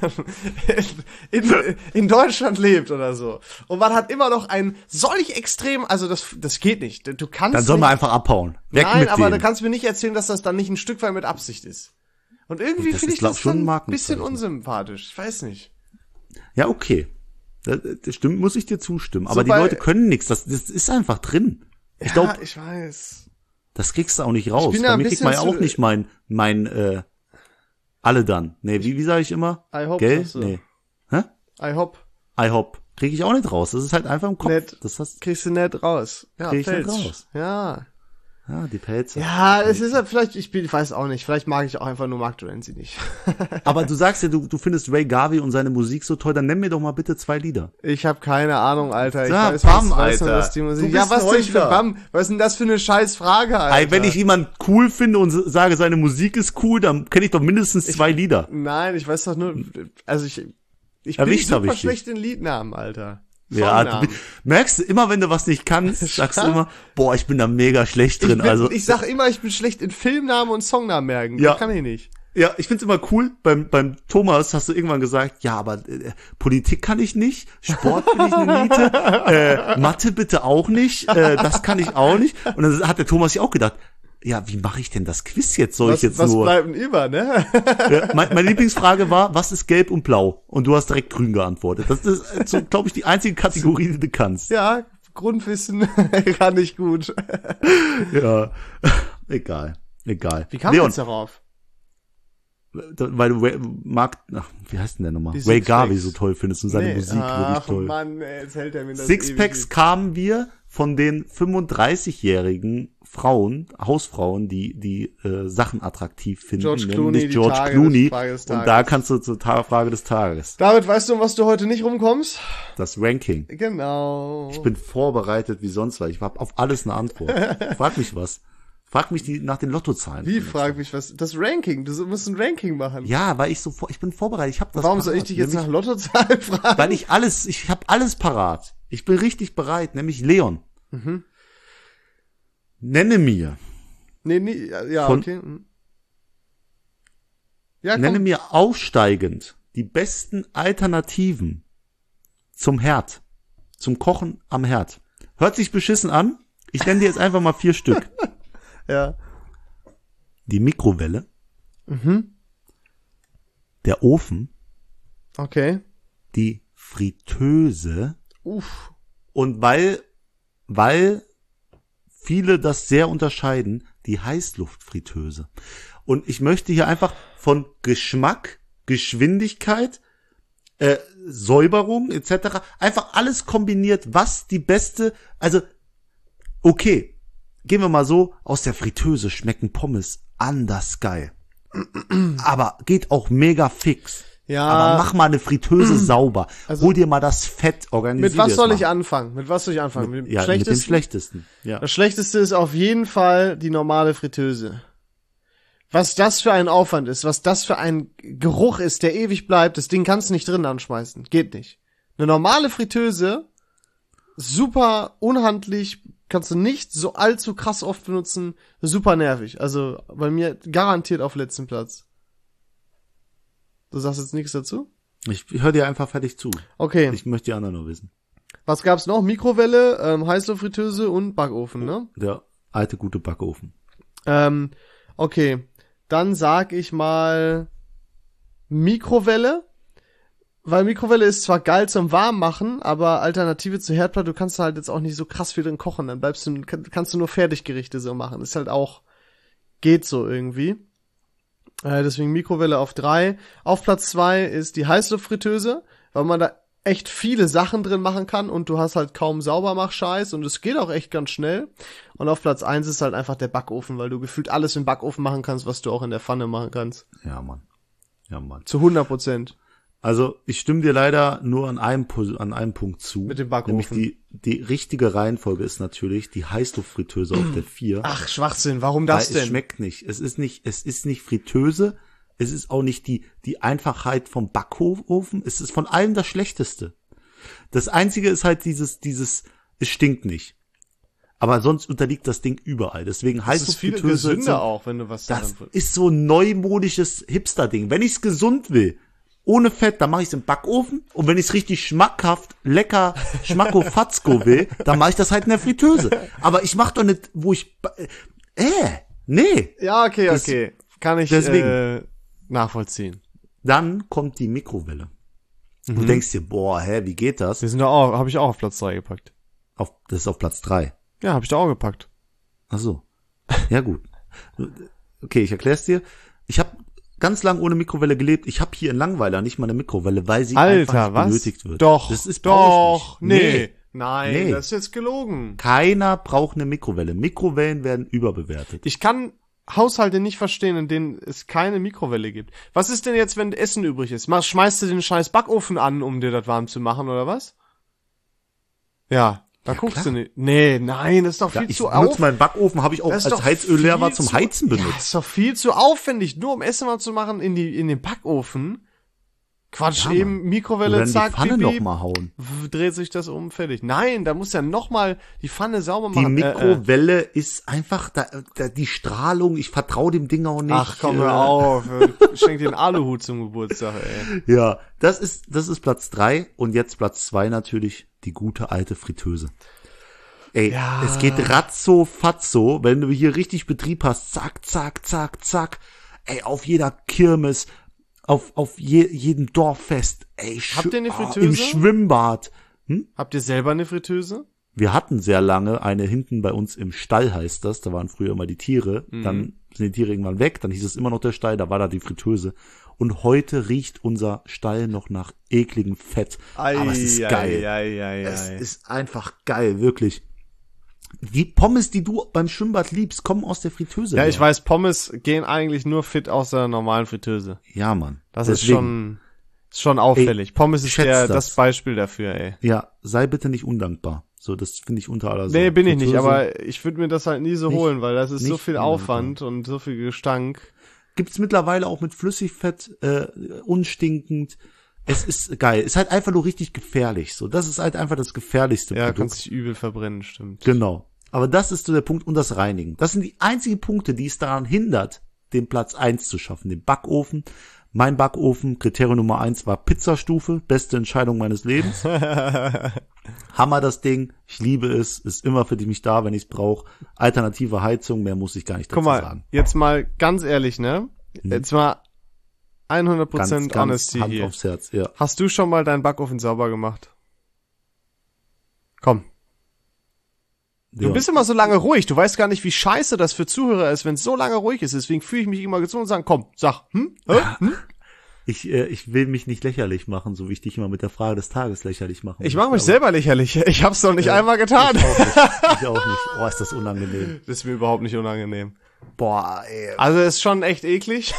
in Deutschland lebt oder so, und man hat immer noch ein solch extrem, also das geht nicht. Du kannst Dann soll man nicht, einfach abhauen. Weg nein, mit aber denen. du kannst mir nicht erzählen, dass das dann nicht ein Stück weit mit Absicht ist. Und irgendwie Das finde ist, ich glaub das schon dann ein ein Markenzeichen. bisschen unsympathisch. Ich weiß nicht. Ja, okay. Das stimmt, muss ich dir zustimmen. Aber So die bei- Leute können nichts. Das ist einfach drin. Ich Ja, glaube, ich weiß. das kriegst du auch nicht raus. bin da Bei ein mir kriegt man ja bisschen auch zu- nicht mein alle dann. Nee, wie sage ich immer? I hope, Gell? sagst du. Nee. Hä? I hope. I hop. Krieg ich auch nicht raus. Das ist halt einfach im Kopf. Nett. Das hast, Kriegst du nett raus. Ja, Krieg ich nicht Pelz. raus. Ja. ja, die Pelze. Ja, es ist halt vielleicht, ich weiß auch nicht, vielleicht mag ich auch einfach nur Mark Terenzi nicht. Aber du sagst ja, du findest Ray Garvey und seine Musik so toll, dann nenn mir doch mal bitte 2 Lieder. Ich habe keine Ahnung, Alter. Ich Ja, weiß, Bam, weiß nur, Alter. dass die Musik. Du bist Ja, was ein denn für Heuchler. Bam? Was ist denn das für eine scheiß Frage, Alter? Ey, wenn ich jemand cool finde und sage, seine Musik ist cool, dann kenne ich doch mindestens 2 Lieder. Nein, ich weiß doch nur, also ich bin Erwischt hab super ich dich. schlecht in Liednamen, Alter. Ja, Songnamen. merkst du immer, wenn du was nicht kannst, sagst du immer, boah, ich bin da mega schlecht drin. Ich sag immer, ich bin schlecht in Filmnamen und Songnamen merken. Ja. Das kann ich nicht. Ja, ich find's immer cool. Beim Thomas hast du irgendwann gesagt, ja, aber Politik kann ich nicht, Sport bin ich eine Niete, Mathe bitte auch nicht, das kann ich auch nicht. Und dann hat der Thomas sich auch gedacht, ja, wie mache ich denn das Quiz jetzt? Soll ich jetzt was nur? bleibt denn über, ne? Ja, meine Lieblingsfrage war, was ist gelb und blau? Und du hast direkt grün geantwortet. Das ist, so, glaube ich, die einzige Kategorie, die du kannst. Ja, Grundwissen kann ich gut. Ja, egal. Wie kam Leon, jetzt darauf? weil du wie heißt denn der nochmal? Die Ray Sixpacks. Garvey so toll findest und seine Musik wirklich Ach, toll. Mann, ey, jetzt hält er mir das Sixpacks ewig. kamen wir von den 35-jährigen Frauen, Hausfrauen, die Sachen attraktiv finden, George Clooney, nämlich die George Frage Clooney. des Und Tages. da kannst du zur Frage des Tages. David, weißt du, um was du heute nicht rumkommst? Das Ranking. Genau. Ich bin vorbereitet wie sonst was. Ich habe auf alles eine Antwort. Frag mich was. Frag mich nach den Lottozahlen. Wie, frag mich was? Das Ranking, du musst ein Ranking machen. Ja, weil ich bin vorbereitet. Ich habe das. Warum soll ich parat. dich jetzt nach Nämlich, Lottozahlen fragen? Weil ich habe alles parat. Ich bin richtig bereit, nämlich Leon. Nenne mir Nee, ja, Von- okay. Ja, Nenne komm. mir aufsteigend die besten Alternativen zum Herd. Zum Kochen am Herd. Hört sich beschissen an. Ich nenne dir jetzt einfach mal 4 Stück. Ja. Die Mikrowelle. Der Ofen. Okay. Die Fritteuse. Uff. Und weil viele das sehr unterscheiden, die Heißluftfritteuse. Und ich möchte hier einfach von Geschmack, Geschwindigkeit, Säuberung etc. einfach alles kombiniert, was die beste, also okay, gehen wir mal so, aus der Fritteuse schmecken Pommes anders geil. Aber geht auch mega fix. Ja. Aber mach mal eine Fritteuse sauber. Also, hol dir mal das Fett, organisier Mit was das soll mal. ich anfangen? Mit was soll ich anfangen? Mit dem Ja, mit dem Schlechtesten. Ja. Das Schlechteste ist auf jeden Fall die normale Fritteuse. Was das für ein Aufwand ist, was das für ein Geruch ist, der ewig bleibt, das Ding kannst du nicht drin anschmeißen. Geht nicht. Eine normale Fritteuse, super unhandlich, kannst du nicht so allzu krass oft benutzen, super nervig. Also bei mir garantiert auf letzten Platz. Du sagst jetzt nichts dazu? Ich höre dir einfach fertig zu. Okay. Ich möchte die anderen nur wissen. Was gab's noch? Mikrowelle, Heißluftfritteuse und Backofen, ne? Der alte gute Backofen. Okay. Dann sag ich mal Mikrowelle. Weil Mikrowelle ist zwar geil zum Warmmachen, aber Alternative zur Herdplatte, du kannst halt jetzt auch nicht so krass viel drin kochen. Dann kannst du nur Fertiggerichte so machen. Ist halt auch, geht so irgendwie. Deswegen Mikrowelle auf 3. Auf Platz 2 ist die Heißluftfritteuse, weil man da echt viele Sachen drin machen kann und du hast halt kaum Saubermach-Scheiß und es geht auch echt ganz schnell. Und auf Platz 1 ist halt einfach der Backofen, weil du gefühlt alles im Backofen machen kannst, was du auch in der Pfanne machen kannst. Ja, Mann. Ja, Mann. Zu 100%. Also, ich stimme dir leider nur an einem Punkt zu. Mit dem Backofen. Nämlich die richtige Reihenfolge ist natürlich die Heißluftfritteuse auf der 4. Ach, Schwachsinn, warum das Weil es denn? schmeckt nicht. Es ist nicht Fritteuse. Es ist auch nicht die Einfachheit vom Backofen. Es ist von allem das Schlechteste. Das Einzige ist halt dieses, es stinkt nicht. Aber sonst unterliegt das Ding überall. Deswegen Das ist viel Heißluftfritteuse. gesünder auch, wenn du was Das daran ist so ein neumodisches Hipster-Ding. Wenn ich's gesund will, ohne Fett, dann mache ich's im Backofen. Und wenn ich's richtig schmackhaft, lecker, schmacko-fatzko will, dann mache ich das halt in der Fritteuse. Aber ich mach doch nicht, wo ich, nee. Ja, okay. Kann ich deswegen. Nachvollziehen. Dann kommt die Mikrowelle. Du denkst dir, boah, wie geht das? Wir sind da auch, habe ich auch auf Platz 3 gepackt. Das ist auf Platz 3. Ja, habe ich da auch gepackt. Ach so. Ja, gut. Okay, ich erklär's dir. Ich habe ganz lang ohne Mikrowelle gelebt. Ich habe hier in Langweiler nicht mal eine Mikrowelle, weil sie einfach nicht benötigt wird. Doch, das ist doch, brauch ich nicht. nee. Nein, Nee. das ist jetzt gelogen. Keiner braucht eine Mikrowelle. Mikrowellen werden überbewertet. Ich kann Haushalte nicht verstehen, in denen es keine Mikrowelle gibt. Was ist denn jetzt, wenn Essen übrig ist? Schmeißt du den scheiß Backofen an, um dir das warm zu machen, oder was? Ja, da guckst klar. du nicht. Nee, nein, das ist doch Ja, viel ich zu benutze meinen Backofen, habe ich auch Das ist als doch Heizöl leer war viel zum zu- Heizen Ja, benutzt. ist doch viel zu aufwendig, nur um Essen mal zu machen in den Backofen. Quatsch, Ja, eben Mann. Mikrowelle, Oder in zack, die Pfanne piep, noch piep, mal hauen. dreht sich das um, fertig. Nein, da muss ja noch mal die Pfanne sauber Die machen. Mikrowelle ist einfach die Strahlung. Ich vertraue dem Ding auch nicht. Ach, komm, hör auf. Schenk dir einen Aluhut zum Geburtstag, ey. Ja, das ist Platz 3 und jetzt Platz 2 natürlich die gute alte Fritteuse. Ey, Ja. es geht ratzo fatzo, wenn du hier richtig Betrieb hast, zack, zack, zack, zack. Ey, auf jeder Kirmes, auf jedem Dorffest, ey, Habt ihr eine im Fritteuse? Schwimmbad. Habt ihr selber eine Fritteuse? Wir hatten sehr lange eine hinten bei uns im Stall, heißt das. Da waren früher immer die Tiere. Dann sind die Tiere irgendwann weg. Dann hieß es immer noch der Stall. Da war da die Fritteuse. Und heute riecht unser Stall noch nach ekligem Fett. Aber es ist geil. Es ist einfach geil, wirklich. Die Pommes, die du beim Schwimmbad liebst, kommen aus der Fritteuse. Ja, ich weiß, Pommes gehen eigentlich nur fit aus der normalen Fritteuse. Ja, Mann. Das Deswegen, ist schon auffällig. Pommes ist schätz das das. Beispiel dafür, ey. Ja, sei bitte nicht undankbar. So, das finde ich unter aller Sau. Nee, bin ich nicht, Fritteuse aber ich würde mir das halt nie so Nicht- holen, weil das ist so nicht viel undankbar. Aufwand und so viel Gestank. Gibt's mittlerweile auch mit Flüssigfett, unstinkend. Es ist geil. Ist halt einfach nur richtig gefährlich. So, das ist halt einfach das gefährlichste Ja, Produkt. kannst dich übel verbrennen, stimmt. Genau. Aber das ist so der Punkt und das Reinigen. Das sind die einzigen Punkte, die es daran hindert, den Platz 1 zu schaffen, den Backofen. Mein Backofen, Kriterium Nummer 1 war Pizzastufe, beste Entscheidung meines Lebens. Hammer das Ding, ich liebe es, ist immer für mich da, wenn ich es brauche. Alternative Heizung, mehr muss ich gar nicht dazu sagen. Guck mal, jetzt mal ganz ehrlich, ne? Jetzt mal 100% ganz Honesty Hand hier. aufs Herz, ja. Hast du schon mal deinen Backofen sauber gemacht? Komm. Du bist immer so lange ruhig. Du weißt gar nicht, wie scheiße das für Zuhörer ist, wenn es so lange ruhig ist. Deswegen fühle ich mich immer gezwungen und sagen, komm, sag, Ich will mich nicht lächerlich machen, so wie ich dich immer mit der Frage des Tages lächerlich mache. Ich mache mich selber lächerlich. Ich hab's doch nicht einmal getan. Ich auch nicht. Oh, ist das unangenehm. Das ist mir überhaupt nicht unangenehm. Boah, ey. Also ist schon echt eklig.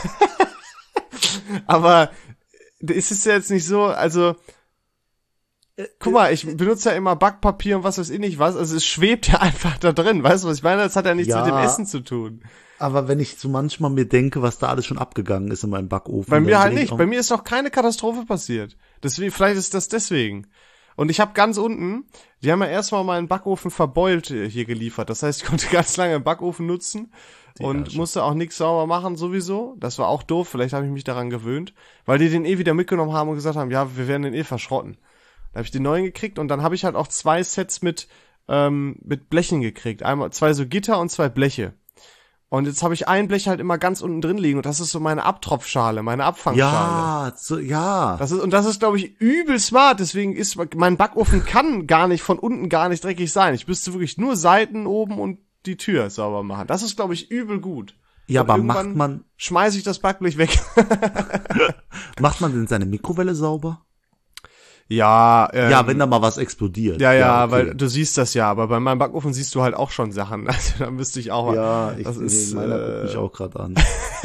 Aber ist es ja jetzt nicht so, also guck mal, ich benutze ja immer Backpapier und was weiß ich nicht was, also es schwebt ja einfach da drin, weißt du, was ich meine? Das hat ja nichts mit dem Essen zu tun. Aber wenn ich so manchmal mir denke, was da alles schon abgegangen ist in meinem Backofen. Bei mir halt nicht, bei mir ist noch keine Katastrophe passiert. Deswegen, vielleicht ist das deswegen. Und ich habe ganz unten, die haben ja erstmal meinen Backofen verbeult hier geliefert. Das heißt, ich konnte ganz lange den Backofen nutzen und musste auch nichts sauber machen sowieso. Das war auch doof, vielleicht habe ich mich daran gewöhnt, weil die den wieder mitgenommen haben und gesagt haben, ja, wir werden den verschrotten. Da habe ich den neuen gekriegt und dann habe ich halt auch 2 Sets mit Blechen gekriegt. Einmal 2 so Gitter und 2 Bleche. Und jetzt habe ich ein Blech halt immer ganz unten drin liegen und das ist so meine Abtropfschale, meine Abfangschale. Ja. Das ist, glaube ich, übel smart. Deswegen ist mein Backofen kann gar nicht von unten gar nicht dreckig sein. Ich müsste wirklich nur Seiten oben und die Tür sauber machen. Das ist, glaube ich, übel gut. Ja, aber schmeiße ich das Backblech weg. Macht man denn seine Mikrowelle sauber? Ja, ja, wenn da mal was explodiert. Ja, okay. Weil du siehst das ja, aber bei meinem Backofen siehst du halt auch schon Sachen. Also da müsste ich auch. Ja, meiner guckt mich auch gerade an.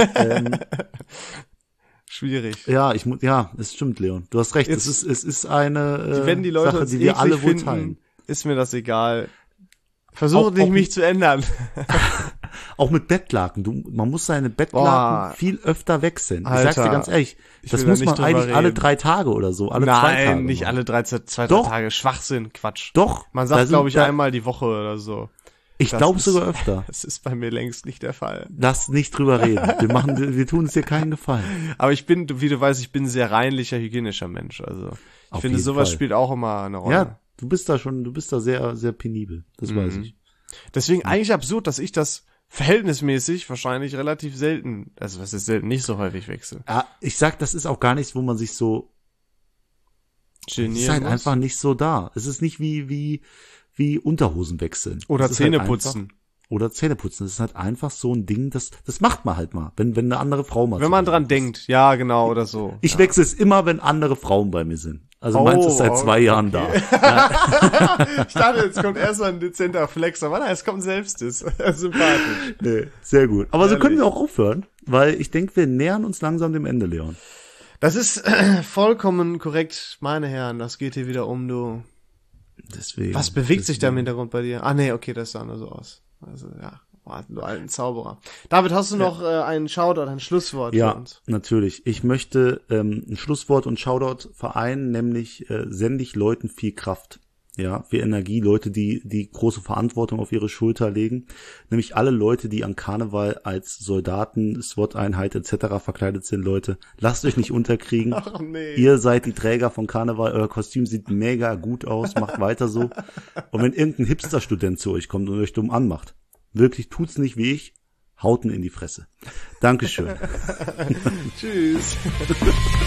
Schwierig. Ja, es stimmt, Leon. Du hast recht. Es ist eine wenn die Leute Sache, die wir alle wohl teilen. Ist mir das egal. Versuche nicht, mich zu ändern. Auch mit Bettlaken. Man muss seine Bettlaken viel öfter wechseln. Alter, ich sag's dir ganz ehrlich, das muss man eigentlich alle 3 Tage oder so, alle 2 Tage. Nein, nicht alle 3 Tage. Schwachsinn, Quatsch. Doch. Man sagt, glaube ich, einmal die Woche oder so. Ich glaube sogar öfter. Das ist bei mir längst nicht der Fall. Lass nicht drüber reden. Wir tun es dir keinen Gefallen. Aber ich bin, wie du weißt, ein sehr reinlicher, hygienischer Mensch. Also ich finde, sowas spielt auch immer eine Rolle. Ja, du bist da sehr, sehr penibel. Das weiß ich. Deswegen eigentlich absurd, dass ich das verhältnismäßig wahrscheinlich relativ selten, also was ist selten, nicht so häufig wechsle. Ja, ich sag, das ist auch gar nichts, wo man sich so genieren ist halt muss. einfach nicht so da. Es ist nicht wie Unterhosen wechseln. Oder Zähne putzen. Oder Zähne putzen. Das ist halt einfach so ein Ding, das macht man halt mal, wenn eine andere Frau mal. Wenn man dran denkt, ja, genau, oder so. Ich wechsle es immer, wenn andere Frauen bei mir sind. Also meins ist seit 2 Jahren da. Ja. Ich dachte, jetzt kommt erst mal ein dezenter Flex, aber nein, es kommt selbst. Sympathisch. Nee, sehr gut. Aber so können wir auch aufhören, weil ich denke, wir nähern uns langsam dem Ende, Leon. Das ist vollkommen korrekt, meine Herren. Das geht hier wieder um, du. Deswegen. Was bewegt sich da im Hintergrund bei dir? Ah, nee, okay, das sah nur so aus. Also, ja. Du alten Zauberer. David, hast du noch einen Shoutout, ein Schlusswort für uns? Ja, natürlich. Ich möchte ein Schlusswort und Shoutout vereinen, nämlich sende ich Leuten viel Kraft. Ja, viel Energie, Leute, die große Verantwortung auf ihre Schulter legen. Nämlich alle Leute, die an Karneval als Soldaten, SWAT-Einheit etc. verkleidet sind, Leute. Lasst euch nicht unterkriegen. Ach, nee. Ihr seid die Träger von Karneval. Euer Kostüm sieht mega gut aus. Macht weiter so. Und wenn irgendein Hipster-Student zu euch kommt und euch dumm anmacht, wirklich tut's nicht wie ich, haut ihn in die Fresse. Dankeschön. Tschüss.